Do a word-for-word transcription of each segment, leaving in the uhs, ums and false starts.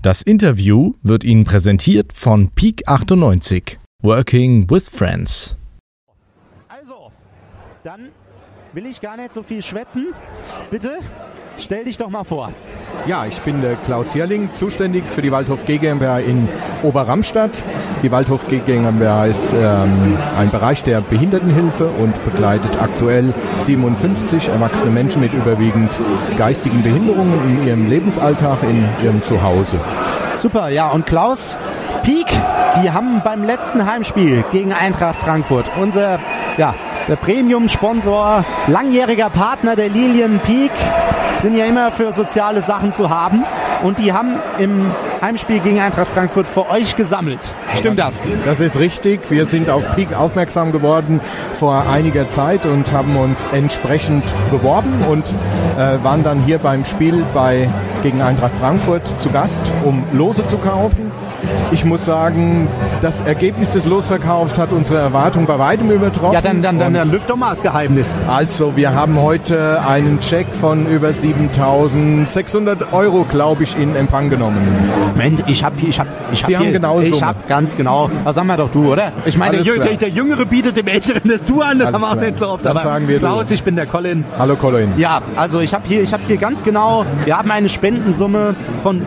Das Interview wird Ihnen präsentiert von Peak achtundneunzig. Working with Friends. Also, dann will ich gar nicht so viel schwätzen. Bitte, stell dich doch mal vor. Ja, ich bin der Klaus Hierling, zuständig für die Waldhof G GmbH in Oberramstadt. Die Waldhof G GmbH ist ähm, ein Bereich der Behindertenhilfe und begleitet aktuell siebenundfünfzig erwachsene Menschen mit überwiegend geistigen Behinderungen in ihrem Lebensalltag, in ihrem Zuhause. Super, ja, und Klaus, Peak, die haben beim letzten Heimspiel gegen Eintracht Frankfurt, unser, ja, der Premium-Sponsor, langjähriger Partner der Lilien Peak, sind ja immer für soziale Sachen zu haben. Und die haben im Heimspiel gegen Eintracht Frankfurt für euch gesammelt. Stimmt das? Das ist richtig. Wir sind auf Peak aufmerksam geworden vor einiger Zeit und haben uns entsprechend beworben und äh, waren dann hier beim Spiel bei, gegen Eintracht Frankfurt zu Gast, um Lose zu kaufen. Ich muss sagen, das Ergebnis des Losverkaufs hat unsere Erwartung bei weitem übertroffen. Ja, dann, dann, dann, dann lüft doch mal das Geheimnis. Also, wir haben heute einen Check von über siebentausendsechshundert Euro, glaube ich, in Empfang genommen. Moment, ich habe hier, ich habe, ich Sie hab haben hier, genau ich so. habe ganz genau. Was sagen wir doch du, oder? Ich meine, der, der, der Jüngere bietet dem Älteren das Du an, das haben wir auch nicht so oft. Dann aber sagen wir Klaus, du. Ich bin der Colin. Hallo Colin. Ja, also ich habe hier, ich habe hier ganz genau. Wir haben eine Spendensumme von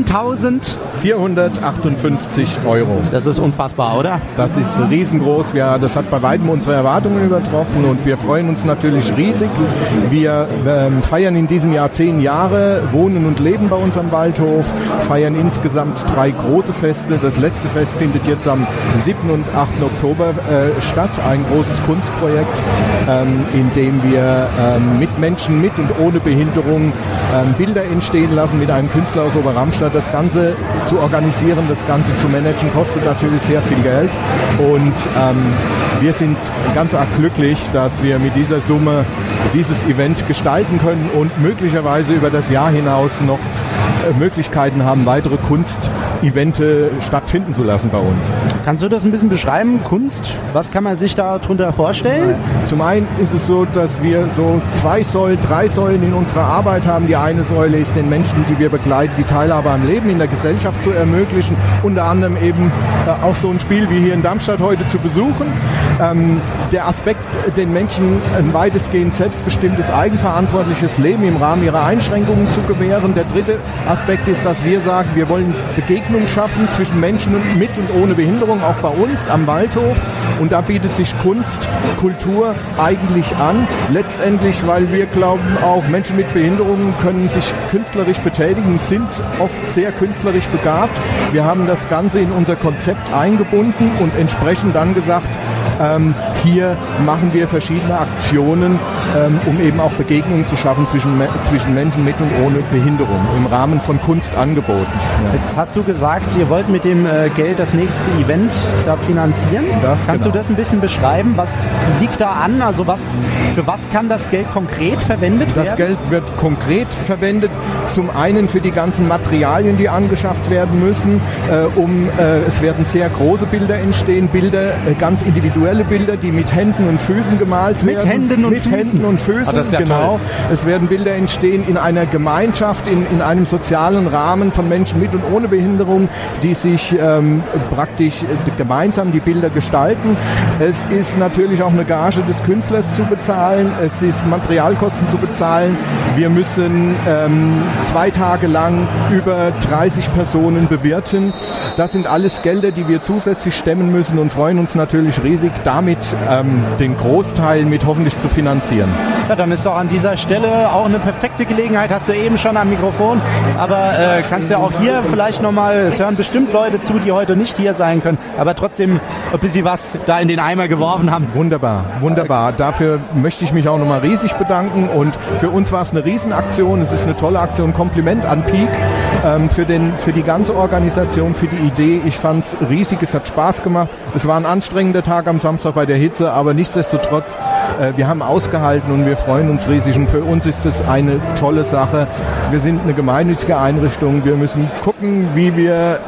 siebentausendvierhundertachtundfünfzig Euro. Das ist unfassbar, oder? Das ist riesengroß. Wir, das hat bei weitem unsere Erwartungen übertroffen und wir freuen uns natürlich riesig. Wir ähm, feiern in diesem Jahr zehn Jahre Wohnen und Leben bei uns am Waldhof, feiern insgesamt drei große Feste. Das letzte Fest findet jetzt am siebten und achten Oktober äh, statt. Ein großes Kunstprojekt, ähm, in dem wir ähm, mit Menschen mit und ohne Behinderung ähm, Bilder entstehen lassen mit einem Künstler aus Oberramstadt. Das Ganze zu organisieren, das Ganze zu managen, kostet natürlich sehr viel Geld und ähm, wir sind ganz arg glücklich, dass wir mit dieser Summe dieses Event gestalten können und möglicherweise über das Jahr hinaus noch äh, Möglichkeiten haben, weitere Kunst-Evente stattfinden zu lassen bei uns. Kannst du das ein bisschen beschreiben? Kunst, was kann man sich darunter vorstellen? Zum einen ist es so, dass wir so zwei Säulen, drei Säulen in unserer Arbeit haben. Die eine Säule ist den Menschen, die wir begleiten, die Teilhabe am Leben in der Gesellschaft zu ermöglichen, unter anderem eben äh, auch so ein Spiel wie hier in Darmstadt heute zu besuchen. Ähm, der Aspekt, den Menschen ein weitestgehend selbstbestimmtes, eigenverantwortliches Leben im Rahmen ihrer Einschränkungen zu gewähren. Der dritte Aspekt ist, dass wir sagen, wir wollen Begegnung schaffen zwischen Menschen mit und ohne Behinderung, auch bei uns am Waldhof. Und da bietet sich Kunst, Kultur eigentlich an. Letztendlich, weil wir glauben, auch Menschen mit Behinderungen können sich künstlerisch betätigen, sind oft sehr künstlerisch begabt. Wir haben das Ganze in unser Konzept eingebunden und entsprechend dann gesagt, ähm, hier machen wir verschiedene Aktionen, ähm, um eben auch Begegnungen zu schaffen zwischen, zwischen Menschen mit und ohne Behinderung im Rahmen von Kunstangeboten. Ja. Jetzt hast du gesagt, ihr wollt mit dem äh, Geld das nächste Event da finanzieren. Das Kannst genau. du das ein bisschen beschreiben? Was liegt da an? Also was, für was kann das Geld konkret verwendet werden? Das Geld wird konkret verwendet, zum einen für die ganzen Materialien, die angeschafft werden müssen, äh, um, äh, es werden sehr große Bilder entstehen, Bilder, äh, ganz individuelle Bilder, die mit Händen und Füßen gemalt mit werden. Händen und mit Füßen. Händen und Füßen, ah, das ist ja genau. Toll. Es werden Bilder entstehen in einer Gemeinschaft, in, in einem sozialen Rahmen von Menschen mit und ohne Behinderung, die sich ähm, praktisch äh, gemeinsam die Bilder gestalten. Es ist natürlich auch eine Gage des Künstlers zu bezahlen, es ist Materialkosten zu bezahlen. Wir müssen ähm, zwei Tage lang über dreißig Personen bewirten. Das sind alles Gelder, die wir zusätzlich stemmen müssen und freuen uns natürlich riesig, damit ähm, den Großteil mit hoffentlich zu finanzieren. Ja, dann ist doch an dieser Stelle auch eine perfekte Gelegenheit, hast du eben schon am Mikrofon, aber äh, kannst ja auch hier vielleicht nochmal, es hören bestimmt Leute zu, die heute nicht hier sein können, aber trotzdem ein bisschen was da in den Eimer geworfen haben. Wunderbar, wunderbar. Dafür möchte ich mich auch nochmal riesig bedanken und für uns war es eine Riesenaktion, es ist eine tolle Aktion, Kompliment an Peak ähm, für, den, für die ganze Organisation, für die Idee. Ich fand es riesig, es hat Spaß gemacht. Es war ein anstrengender Tag am Samstag bei der Hitze, aber nichtsdestotrotz, äh, wir haben ausgehalten und wir freuen uns riesig und für uns ist es eine tolle Sache. Wir sind eine gemeinnützige Einrichtung, wir müssen gucken, wie wir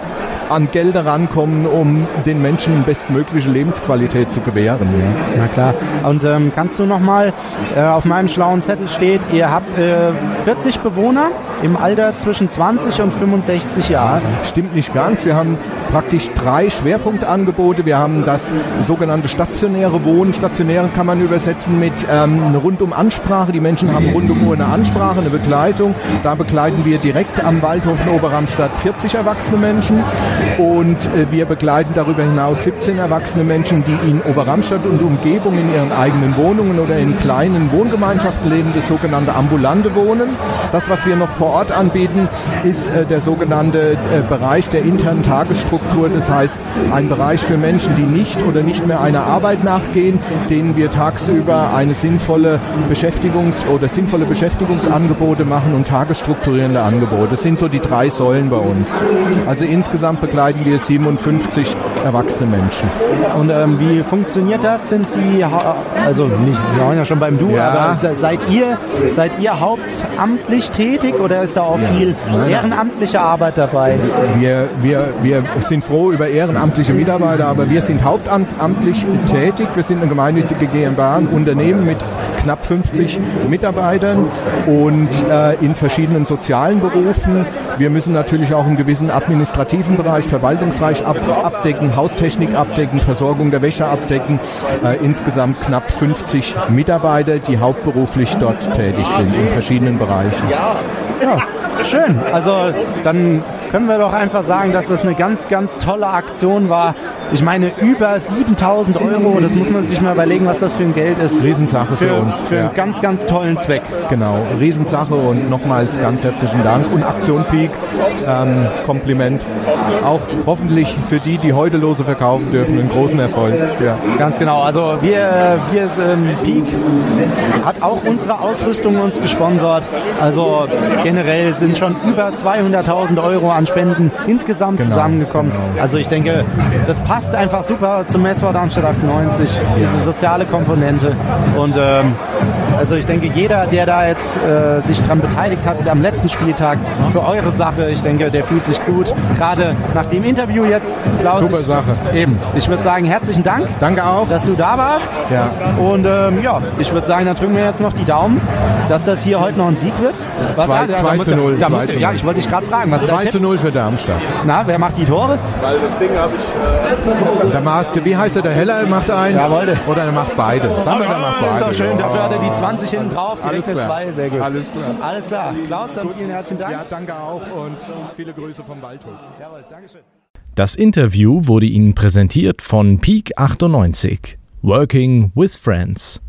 an Gelder rankommen, um den Menschen bestmögliche Lebensqualität zu gewähren. Ja. Na klar. Und ähm, kannst du nochmal, äh, auf meinem schlauen Zettel steht, ihr habt äh, vierzig Bewohner im Alter zwischen zwanzig und fünfundsechzig Jahren. Stimmt nicht ganz. Wir haben praktisch drei Schwerpunktangebote. Wir haben das sogenannte stationäre Wohnen. Stationäre kann man übersetzen mit ähm, eine Rundum-Ansprache. Die Menschen haben rundum eine Ansprache, eine Begleitung. Da begleiten wir direkt am Waldhof in Oberramstadt vierzig erwachsene Menschen und äh, wir begleiten darüber hinaus siebzehn erwachsene Menschen, die in Oberramstadt und Umgebung in ihren eigenen Wohnungen oder in kleinen Wohngemeinschaften leben, das sogenannte ambulante Wohnen. Das, was wir noch vor Ort anbieten, ist äh, der sogenannte äh, Bereich der internen Tagesstruktur. Das heißt, ein Bereich für Menschen, die nicht oder nicht mehr einer Arbeit nachgehen, denen wir tagsüber eine sinnvolle Beschäftigungs- oder sinnvolle Beschäftigungsangebote machen und tagesstrukturierende Angebote. Das sind so die drei Säulen bei uns. Also insgesamt begleiten wir siebenundfünfzig erwachsene Menschen. Und ähm, wie funktioniert das? Sind Sie, ha- also nicht, wir waren ja schon beim Du, Ja. aber se- seid ihr, seid ihr hauptamtlich tätig oder ist da auch viel ehrenamtliche Arbeit dabei? Wir, wir, wir sind froh über ehrenamtliche Mitarbeiter, aber wir sind hauptamtlich tätig. Wir sind eine gemeinnützige GmbH, ein Unternehmen mit knapp fünfzig Mitarbeitern und äh, in verschiedenen sozialen Berufen. Wir müssen natürlich auch einen gewissen administrativen Bereich, Verwaltungsbereich ab, abdecken, Haustechnik abdecken, Versorgung der Wäsche abdecken. Äh, insgesamt knapp fünfzig Mitarbeiter, die hauptberuflich dort tätig sind in verschiedenen Bereichen. Ja, schön. Also dann können wir doch einfach sagen, dass das eine ganz, ganz tolle Aktion war. Ich meine, über siebentausend Euro, das muss man sich mal überlegen, was das für ein Geld ist. Riesensache für, Für, uns. für ja. einen ganz, ganz tollen Zweck. Genau, Riesensache und nochmals ganz herzlichen Dank. Und Aktion Peak, ähm, Kompliment. Auch hoffentlich für die, die heute Lose verkaufen dürfen, einen großen Erfolg. Ja. Ganz genau. Also wir, wir ähm, Peak hat auch unsere Ausrüstung uns gesponsert. Also generell sind schon über zweihunderttausend Euro an Spenden insgesamt Genau, zusammengekommen. genau. Also ich denke, das passt einfach super zum Messwort Darmstadt achtundneunzig, diese soziale Komponente. Und ähm, also ich denke, jeder, der da jetzt äh, sich dran beteiligt hat am letzten Spieltag für eure Sache, ich denke, der fühlt sich gut. Gerade nach dem Interview jetzt, Klaus. Super ich, Sache. Eben. Ich würde sagen, herzlichen Dank, Danke auch. dass du da warst. Ja. Und ähm, ja, ich würde sagen, dann drücken wir jetzt noch die Daumen, dass das hier heute noch ein Sieg wird. Was Zwei- da zwei muss- zu null, Da zwei musst du, zu ja, null. ich wollte dich gerade fragen, was ist zwei der zu Tipp? null für Darmstadt. Na, wer macht die Tore? Der Master, wie heißt der? Der Heller macht eins? Jawohl. Oder der macht beide. Sagen wir, der macht beide. Ist doch schön, Ja. dafür hat er die zwanzig hinten drauf, Alles direkt eine klar. zwei, sehr gut. Alles klar. Alles klar. Klaus, dann vielen herzlichen Dank. Ja, danke auch und viele Grüße vom Waldhof. Jawohl, Dankeschön. Das Interview wurde Ihnen präsentiert von Peak achtundneunzig. Working with Friends.